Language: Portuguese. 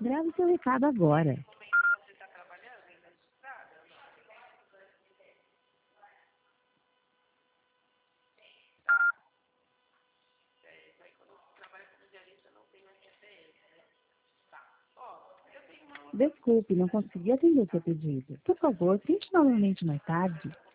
Grave seu recado agora. Você está trabalhando ainda de estrada? Tá. Isso aí quando eu trabalho como diarista não tem mais CPF, né? Tá. Ó, eu tenho uma outra. Desculpe, não consegui atender seu pedido. Por favor, tente novamente mais tarde.